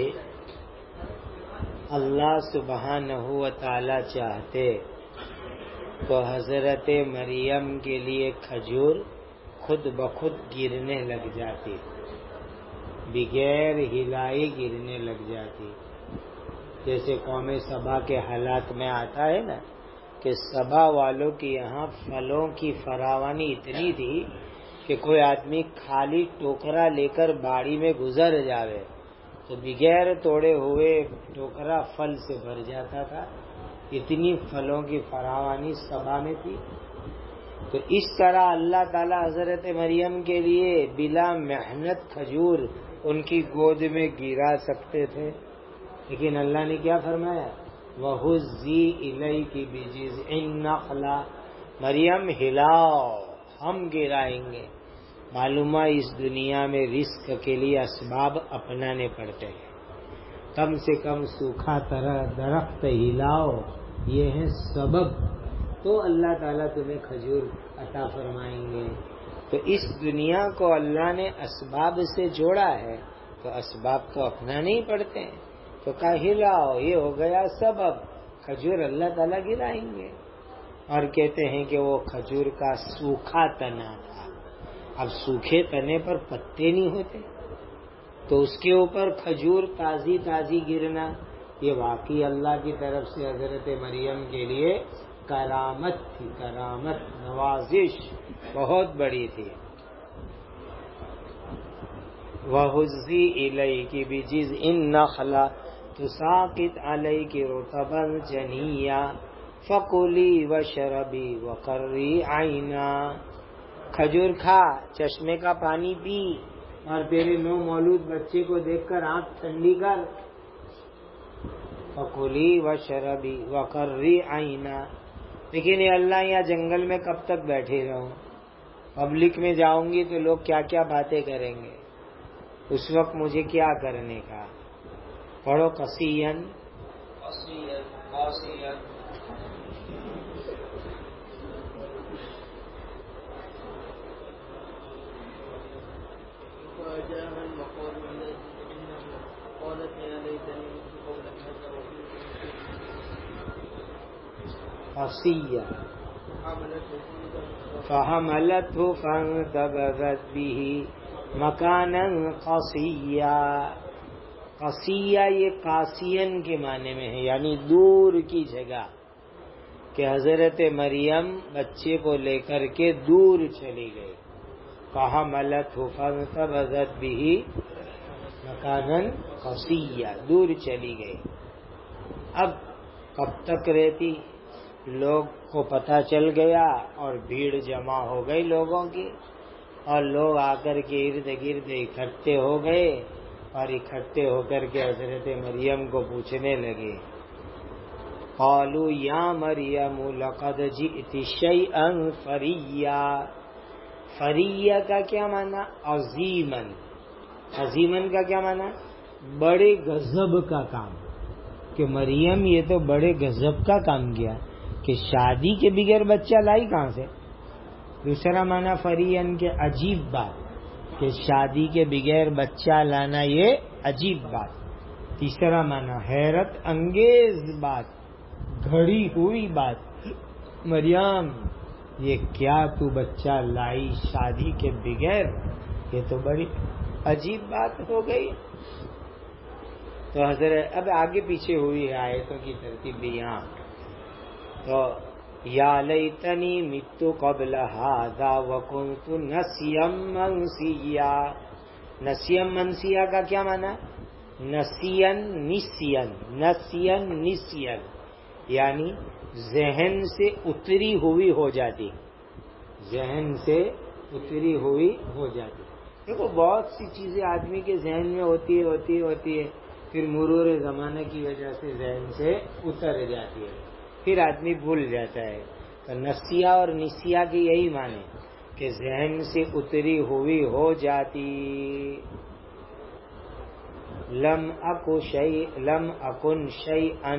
اللہ سبحانہ و تعالی چاہتے تو حضرت مریم کے لیے کھجور خود بخود گرنے لگ جاتی، بغیر ہلائی گرنے لگ جاتی. جیسے قوم سبا کے حالات میں آتا ہے نا کہ سبا والوں کی یہاں پھلوں کی فراوانی اتنی تھی کہ کوئی آدمی خالی ٹوکرا لے کر باڑی میں گزر جاوے تو بغیر توڑے ہوئے ٹوکرا پھل سے بھر جاتا تھا. اتنی پھلوں کی فراوانی سبا میں تھی. تو اس طرح اللہ تعالی حضرت مریم کے لیے بلا محنت کھجور ان کی گود میں گرا سکتے تھے، لیکن اللہ نے کیا فرمایا؟ وَهُزِّي إِلَيْكِ بِجِذْعِ النَّخْلَةِ. مریم ہلاؤ، ہم گرائیں گے. معلومہ اس دنیا میں رزق کے لیے اسباب اپنانے پڑتے ہیں. کم سے کم سوکھا درخت ہلاؤ، یہ ہے سبب، تو اللہ تعالیٰ تمہیں کھجور عطا فرمائیں گے. تو اس دنیا کو اللہ نے اسباب سے جوڑا ہے تو اسباب تو اپنانے ہی پڑتے ہیں. تو کہا ہلاؤ، یہ ہو گیا سبب، کھجور اللہ تعالیٰ گرائیں گے. اور کہتے ہیں کہ وہ کھجور کا سوکھا تنا تھا. اب سوکھے تنے پر پتے نہیں ہوتے تو اس کے اوپر کھجور تازی تازی گرنا، یہ واقعی اللہ کی طرف سے حضرت مریم کے لیے کرامت تھی. کرامت، نوازش بہت بڑی تھی. وَهُزِّي إِلَيْكِ بِجِذْعِ النَّخْلَةِ تُسَاقِطْ عَلَيْكِ رُطَبًا جَنِيًّا فَكُلِي وَاشْرَبِي وَقَرِّي عَيْنًا. کھجور کھا، چشمے کا پانی پی اور تیرے نو مولود بچے کو دیکھ کر آنکھ ٹھنڈی کر. فَكُلِي وَاشْرَبِي وَقَرِّي عَيْنًا. لیکن یہ اللہ یہاں جنگل میں کب تک بیٹھے رہوں؟ پبلک میں جاؤں گی تو لوگ کیا کیا باتیں کریں گے، اس وقت مجھے کیا کرنے کا؟ پڑھو قصیًا قصیًا فحملته فانتبذت به مکانا قصیا. قصیا یہ قاسین کے معنی میں ہے، یعنی دور کی جگہ، کہ حضرت مریم بچے کو لے کر کے دور چلی گئی. فحملته فانتبذت به مکانا قصیا، دور چلی گئی. اب کب تک رہتی؟ لوگ کو پتہ چل گیا اور بھیڑ جمع ہو گئی لوگوں کی، اور لوگ آ کر کے ارد گرد اکٹھے ہو گئے اور اکٹھے ہو کر کے حضرت مریم کو پوچھنے لگے. قالوا یا مریم لقد جئت شیئا فریا. فریہ کا کیا معنی؟ عظیمن. عظیمن کا کیا معنی؟ بڑے غضب کا کام. کہ مریم یہ تو بڑے غضب کا کام کیا کہ شادی کے بغیر بچہ لائی کہاں سے. دوسرا معنی فریہن کے عجیب بات، کہ شادی کے بغیر بچہ لانا یہ عجیب بات. تیسرا معنی حیرت انگیز بات، گھڑی ہوئی بات. مریم یہ کیا تو بچہ لائی شادی کے بغیر، یہ تو بڑی عجیب بات ہو گئی. تو حضرت اب آگے پیچھے ہوئی ہے آیتوں کی ترتیب بھی یہاں. تو یا لیتنی مت قبل ھذا وکنت نسیا منسیا. نسیا منسیا کا کیا معنی؟ نسین نسین یعنی ذہن سے اتری ہوئی ہو جاتی. ذہن سے اتری ہوئی ہو جاتی. دیکھو بہت سی چیزیں آدمی کے ذہن میں ہوتی ہے پھر مرور زمانے کی وجہ سے ذہن سے اتر جاتی ہے، پھر آدمی بھول جاتا ہے. تو نسیہ اور نسیہ کی یہی معنی کہ ذہن سے اتری ہوئی ہو جاتی. لم اکن شیئا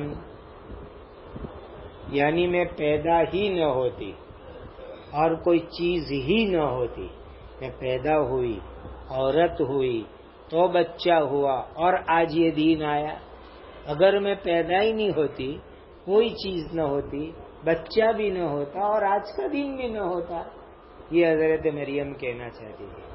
یعنی میں پیدا ہی نہ ہوتی اور کوئی چیز ہی نہ ہوتی. میں پیدا ہوئی، عورت ہوئی تو بچہ ہوا اور آج یہ دین آیا. اگر میں پیدا ہی نہیں ہوتی، کوئی چیز نہ ہوتی، بچہ بھی نہ ہوتا اور آج کا دن بھی نہ ہوتا. یہ حضرت مریم کہنا چاہتی تھی.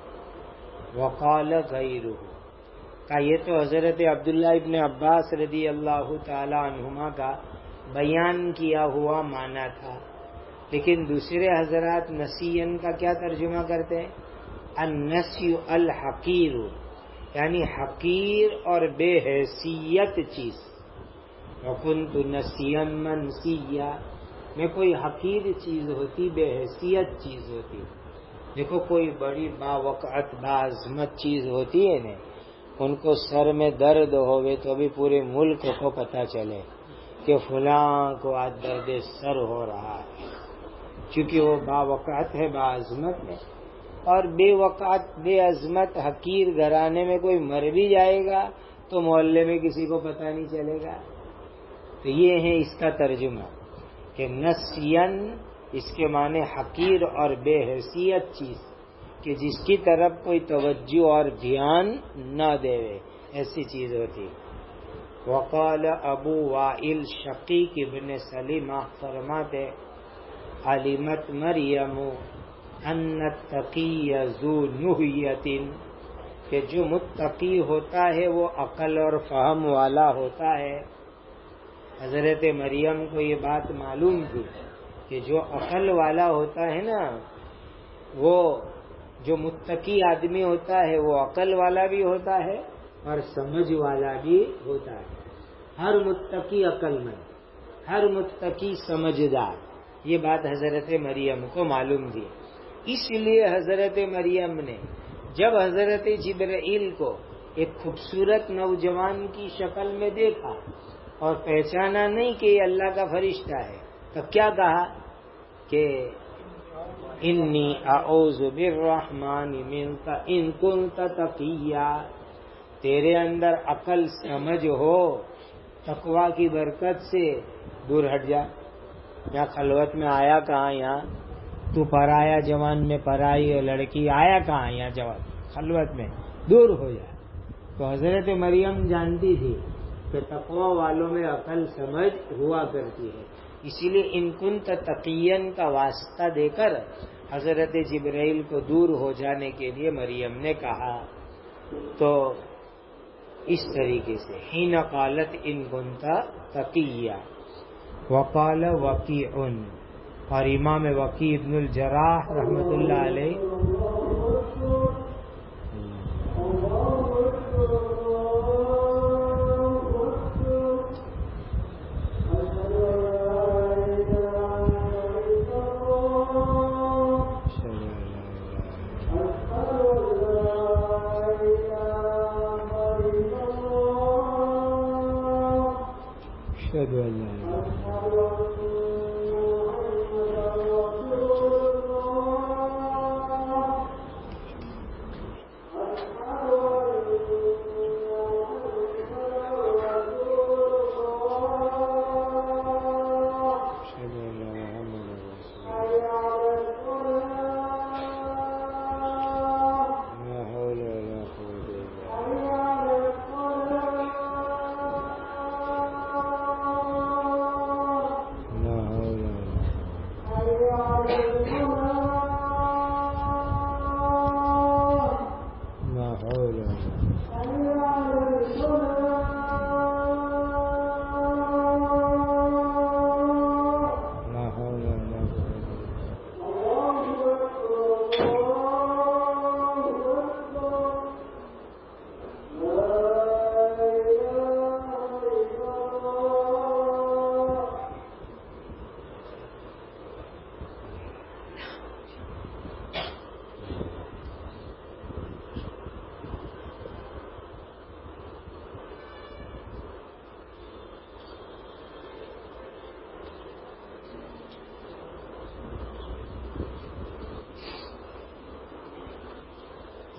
وقال غیرہ کا یہ تو حضرت عبداللہ ابن عباس رضی اللہ تعالی عنہما کا بیان کیا ہوا معنی تھا، لیکن دوسرے حضرات نسین کا کیا ترجمہ کرتے ہیں؟ النسی الحقیر یعنی حقیر اور بے حیثیت چیز. وکنت نسیا منسیا میں کوئی حقیر چیز ہوتی، بے حیثیت چیز ہوتی. دیکھو کوئی بڑی باوقعت باعظمت چیز ہوتی ہے نا، ان کو سر میں درد ہوئے تو بھی پورے ملک کو پتہ چلے کہ فلاں کو آج درد سر ہو رہا ہے، چونکہ وہ باوقعت ہے، باعظمت ہے. اور بے وقعت بے عظمت حقیر گھرانے میں کوئی مر بھی جائے گا تو محلے میں کسی کو پتہ نہیں چلے گا. تو یہ ہے اس کا ترجمہ کہ نسین اس کے معنی حقیر اور بے حیثیت چیز، کہ جس کی طرف کوئی توجہ اور دھیان نہ دے، ایسی چیز ہوتی. وقال ابو وائل شقیق ابن سلیمہ فرماتے علمت مریم ان التقی ذو نہیۃ کہ جو متقی ہوتا ہے وہ عقل اور فہم والا ہوتا ہے. حضرت مریم کو یہ بات معلوم تھی کہ جو عقل والا ہوتا ہے نا، وہ جو متقی آدمی ہوتا ہے وہ عقل والا بھی ہوتا ہے اور سمجھ والا بھی ہوتا ہے. ہر متقی عقل مند، ہر متقی سمجھدار. یہ بات حضرت مریم کو معلوم تھی. اس لیے حضرت مریم نے جب حضرت جبرائیل کو ایک خوبصورت نوجوان کی شکل میں دیکھا اور پہچانا نہیں کہ یہ اللہ کا فرشتہ ہے، تو کیا کہا کہ انی اعوذ بالرحمن منک ان کنت تقیا. تیرے اندر عقل سمجھ ہو، تقوی کی برکت سے دور ہٹ جا. یہاں خلوت میں آیا کہاں؟ یہاں تو پرایا جوان میں پرائی لڑکی آیا کہاں؟ یہاں جوان خلوت میں دور ہو جا. تو حضرت مریم جانتی تھی کہ تقوی والوں میں عقل سمجھ ہوا کرتی ہے، اسی لیے ان کنت تقین کا واسطہ دے کر حضرت جبرائیل کو دور ہو جانے کے لیے مریم نے کہا. تو اس طریقے سے حین قالت ان کنت تقیا. وقال وکیع اور امام وکیع ابن الجراح رحمۃ اللہ علیہ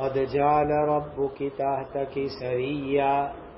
قد جعل ربک تحتک سریا.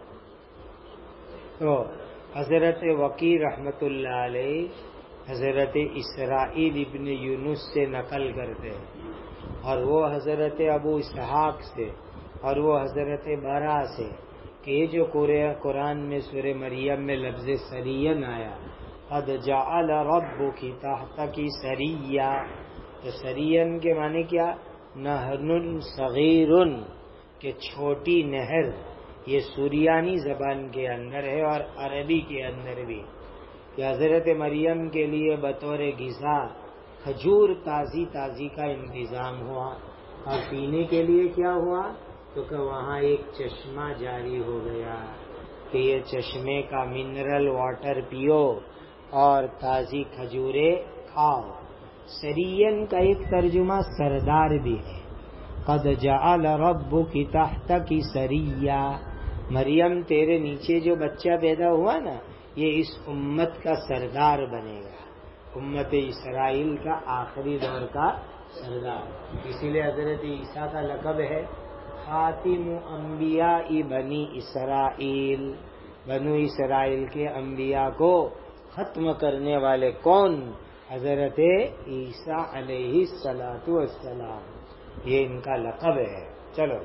تو حضرت وقی رحمت اللہ علیہ حضرت اسرائیل ابن یونس سے نقل کرتے ہیں، اور وہ حضرت ابو اسحاق سے اور وہ حضرت برا سے کہ یہ جو قرآن میں سورہ مریم میں لفظ سرین آیا، قد جعل ربک تحتک سریا، تو سرین کے معنی کیا؟ نہر صغیر، کہ چھوٹی نہر. یہ سوریانی زبان کے اندر ہے اور عربی کے اندر بھی، کہ حضرت مریم کے لیے بطور غذا کھجور تازی تازی کا انتظام ہوا، اور پینے کے لیے کیا ہوا؟ تو کہ وہاں ایک چشمہ جاری ہو گیا کہ یہ چشمے کا منرل واٹر پیو اور تازی کھجوریں کھاؤ. سرین کا ایک ترجمہ سردار بھی ہے. قد جعل ربک تحتک سریا، مریم تیرے نیچے جو بچہ پیدا ہوا نا، یہ اس امت کا سردار بنے گا، امت اسرائیل کا آخری دور کا سردار. اسی لیے حضرت عیسیٰ کا لقب ہے خاتم انبیاء بنی اسرائیل. بنو اسرائیل کے انبیاء کو ختم کرنے والے کون؟ حضرت عیسیٰ علیہ السلام. یہ ان کا لقب ہے. چلو.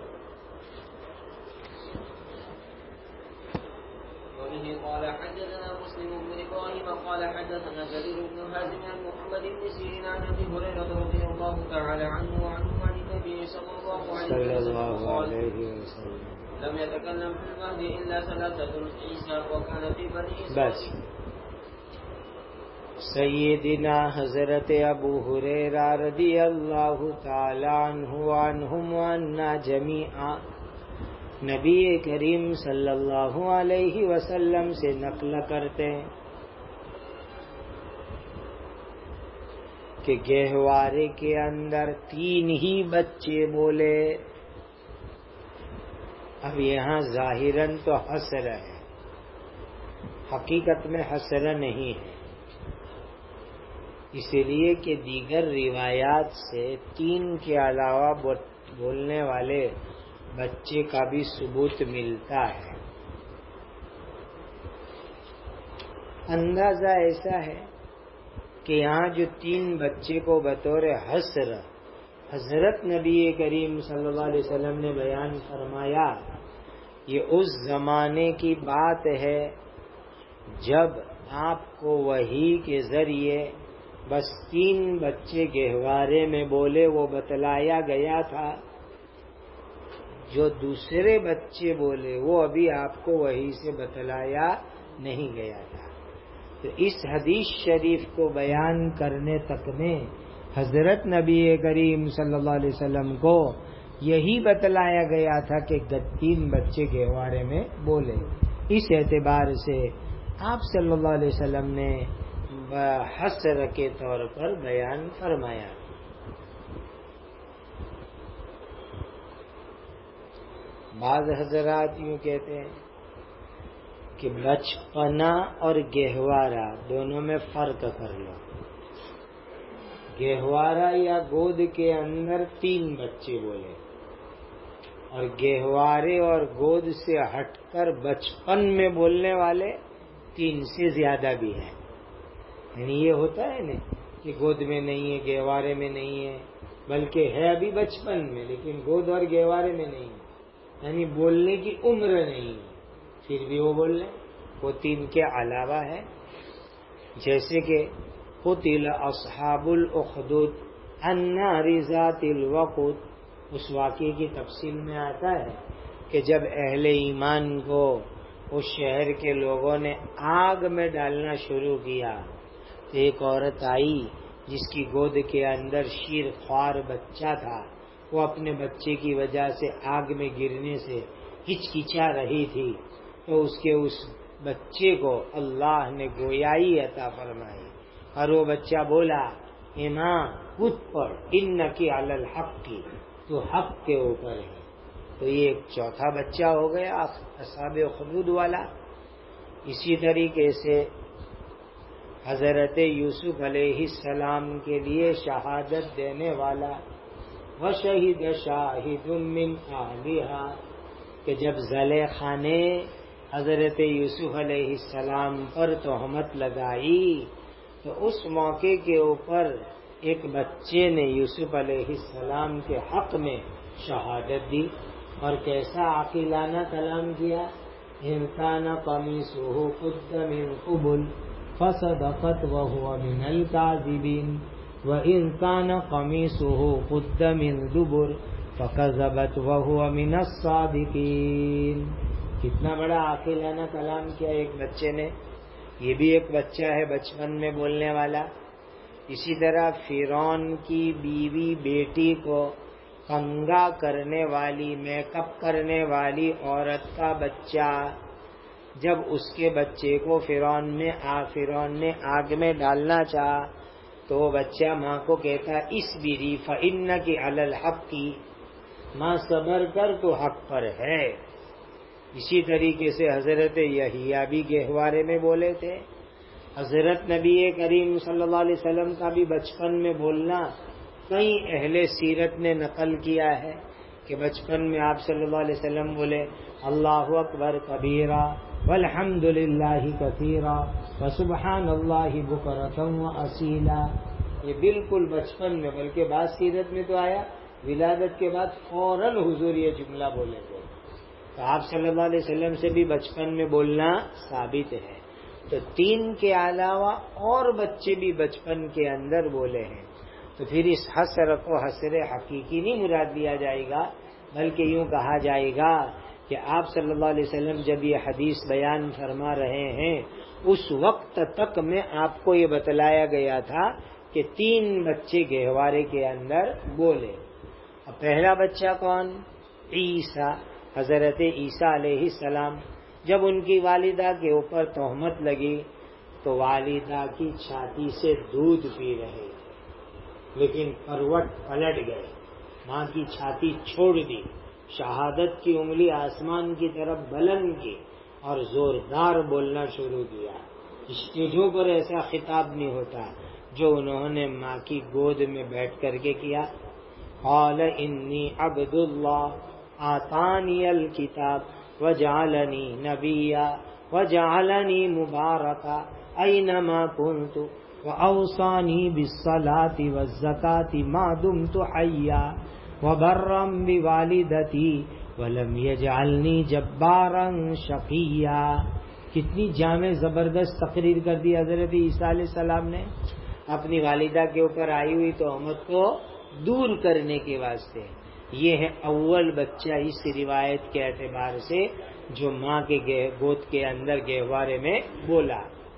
وبه قال حدثنا مسلم بن ابراهيم قال حدثنا جرير بن حازم عن محمد بن سيرين عن ابي هريره رضي الله تعالى عنه وعنه عن النبي صلى الله عليه وسلم قال لم يتكلم في المهد الا ثلاثه عيسى وكان في بني اسرائيل. سیدنا حضرت ابو ہریرہ رضی اللہ تعالی عنہ وعنہم وعنا جمیعا نبی کریم صلی اللہ علیہ وسلم سے نقل کرتے ہیں کہ گہوارے کے اندر 3 ہی بچے بولے. اب یہاں ظاہراً تو حسر ہے، حقیقت میں حسر نہیں ہے، اس لیے کہ دیگر روایات سے 3 کے علاوہ بولنے والے بچے کا بھی ثبوت ملتا ہے. اندازہ ایسا ہے کہ یہاں جو 3 بچے کو بطور حسر حضرت نبی کریم صلی اللہ علیہ وسلم نے بیان فرمایا، یہ اس زمانے کی بات ہے جب آپ کو وحی کے ذریعے بس 3 بچے گہوارے میں بولے وہ بتلایا گیا تھا. جو دوسرے بچے بولے وہ ابھی آپ کو وحی سے بتلایا نہیں گیا تھا. تو اس حدیث شریف کو بیان کرنے تک میں حضرت نبی کریم صلی اللہ علیہ وسلم کو یہی بتلایا گیا تھا کہ 3 بچے گہوارے میں بولے. اس اعتبار سے آپ صلی اللہ علیہ وسلم نے حسر کے طور پر بیان فرمایا. بعض حضرات یوں کہتے ہیں کہ بچپنا اور گہوارہ دونوں میں فرق کر لو. گہوارہ یا گود کے اندر 3 بچے بولے، اور گہوارے اور گود سے ہٹ کر بچپن میں بولنے والے 3 سے زیادہ بھی ہیں. یعنی یہ ہوتا ہے نا کہ گود میں نہیں ہے، گہوارے میں نہیں ہے، بلکہ ہے ابھی بچپن میں لیکن گود اور گہوارے میں نہیں ہے، یعنی بولنے کی عمر نہیں ہے پھر بھی وہ بول لیں. وہ 3 کے علاوہ ہے. جیسے کہ قتل اصحاب الاخدود النار ذات الوقود، اس واقعے کی تفصیل میں آتا ہے کہ جب اہل ایمان کو اس شہر کے لوگوں نے آگ میں ڈالنا شروع کیا تو ایک عورت آئی جس کی گود کے اندر شیر خوار بچہ تھا. وہ اپنے بچے کی وجہ سے آگ میں گرنے سے ہچکچا رہی تھی، تو اس بچے کو اللہ نے گویائی عطا فرمائی اور وہ بچہ بولا اے ماں خود پڑھ انکی علی الحق کی، تو حق کے اوپر ہے. تو یہ ایک چوتھا بچہ ہو گیا اصحاب اخدود والا. اسی طریقے سے حضرت یوسف علیہ السلام کے لیے شہادت دینے والا وشہد شاہد من اہلہا، کہ جب زلیخا نے حضرت یوسف علیہ السلام پر تہمت لگائی تو اس موقع کے اوپر ایک بچے نے یوسف علیہ السلام کے حق میں شہادت دی، اور کیسا عاقلانہ کلام کیا، ان کان قمیصہ قد من قبل فصدقت وهو من الكاذبین وان کان قمیصہ قد من دبر فکذبت وهو من الصادقین۔ کتنا بڑا عاقلانہ کلام کیا ایک بچے نے۔ یہ بھی ایک بچہ ہے بچپن میں بولنے والا۔ اسی طرح فرعون کی بیوی بیٹی کو کنگا کرنے والی، میک اپ کرنے والی عورت کا بچہ، جب اس کے بچے کو فرعون نے آگ میں ڈالنا چاہا تو وہ بچہ ماں کو کہتا اصبری فإنک علی الحق، ماں صبر کر تو حق پر ہے۔ اسی طریقے سے حضرت یحییٰ بھی گہوارے میں بولے تھے۔ حضرت نبی کریم صلی اللہ علیہ وسلم کا بھی بچپن میں بولنا کئی اہل سیرت نے نقل کیا ہے کہ بچپن میں آپ صلی اللہ علیہ وسلم بولے اللہ اکبر کبیرا والحمد للہ کثیرا وسبحان اللہ بکرۃ واصیلا۔ یہ بالکل بچپن میں، بلکہ بعض سیرت میں تو آیا ولادت کے بعد فوراً حضور یہ جملہ بولے تھے۔ تو آپ صلی اللہ علیہ وسلم سے بھی بچپن میں بولنا ثابت ہے۔ تو 3 کے علاوہ اور بچے بھی بچپن کے اندر بولے ہیں، تو پھر اس حسر کو حسر حقیقی نہیں مراد لیا جائے گا، بلکہ یوں کہا جائے گا کہ آپ صلی اللہ علیہ وسلم جب یہ حدیث بیان فرما رہے ہیں اس وقت تک میں آپ کو یہ بتلایا گیا تھا کہ 3 بچے گہوارے کے اندر بولے۔ اب پہلا بچہ کون؟ عیسیٰ، حضرت عیسیٰ علیہ السلام۔ جب ان کی والدہ کے اوپر تہمت لگی تو والدہ کی چھاتی سے دودھ پی رہے تھے، لیکن کروٹ پلٹ گئے، ماں کی چھاتی چھوڑ دی، شہادت کی انگلی آسمان کی طرف بلند کی اور زوردار بولنا شروع کیا۔ اسٹیجوں پر ایسا خطاب نہیں ہوتا جو انہوں نے ماں کی گود میں بیٹھ کر کے کیا۔ قال انی عبد اللہ آتانی الکتاب وجعلنی نبیا وجعلنی مبارکا اینما کنت واوصانی بالصلاۃ والزکاۃ ما دمت حیا وبرا بوالدتی ولم یجعلنی جبارا شقیا۔ کتنی جامع زبردست تقریر کر دی حضرت عیسیٰ علیہ السلام نے اپنی والدہ کے اوپر آئی ہوئی تہمت کو دور کرنے کے واسطے۔ یہ ہے اول بچہ اس روایت کے اعتبار سے جو ماں کے گود کے اندر گہوارے میں بولا۔